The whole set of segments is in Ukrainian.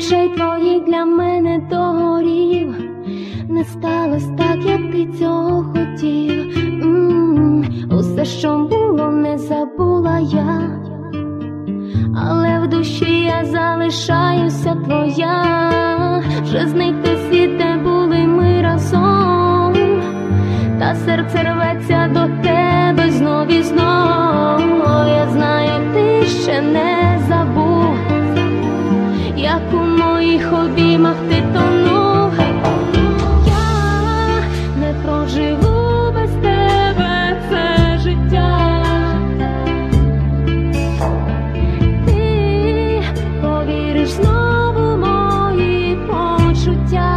очей твоїх для мене догорів. Не сталось так, як ти цього хотів. Усе, що було, не забула я, але в душі я залишаюся твоя. Вже зникли світ, де були ми разом, та серце рветься до тебе знов і знов. Я знаю, ти ще не забув, як у моїх обіймах ти тонув. Я не проживу без тебе це життя. Ти повіриш знову мої почуття.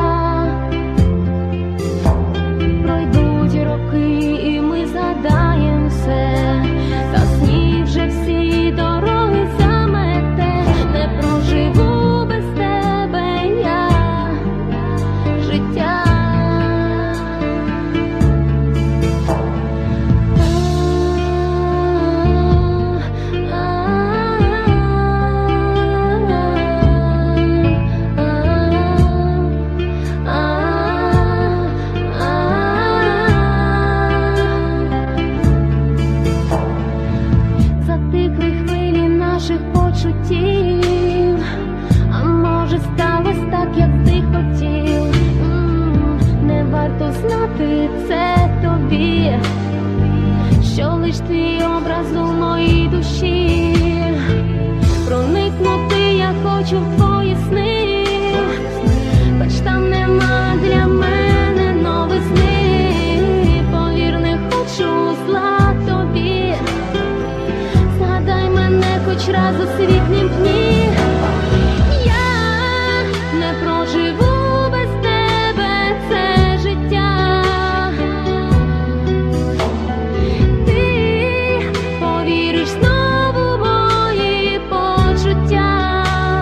Пройдуть роки і ми згадаєм все, та сніг вже всі дороги замете. Не проживу без тебе я життя. Затихли хвилі наших почуттів, а може сталось так, як ти хотів. Не варто знати це тобі, що лиш твій образ у моїй душі. Проникнути я хочу в твої сни, хоч там нема для мене новизни. Повір, не хочу зла тобі, згадай мене хоч раз у світлім дні. Я не проживу без тебе це життя. Ти повіриш знову мої почуття.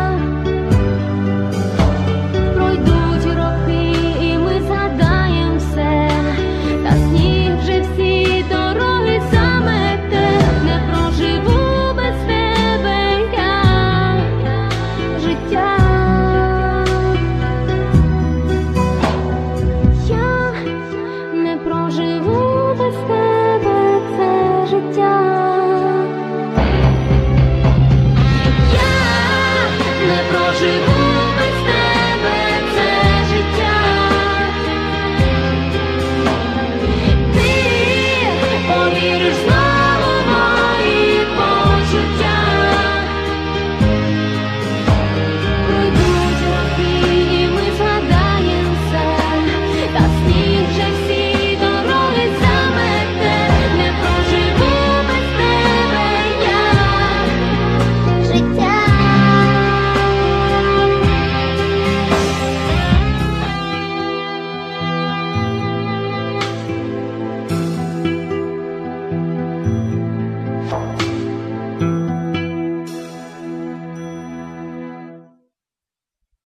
Пройдуть роки і ми згадаєм все, та сніг вже всі дороги замете. Не проживу без тебе я життя. Я не проживу без тебе це життя. Я не проживу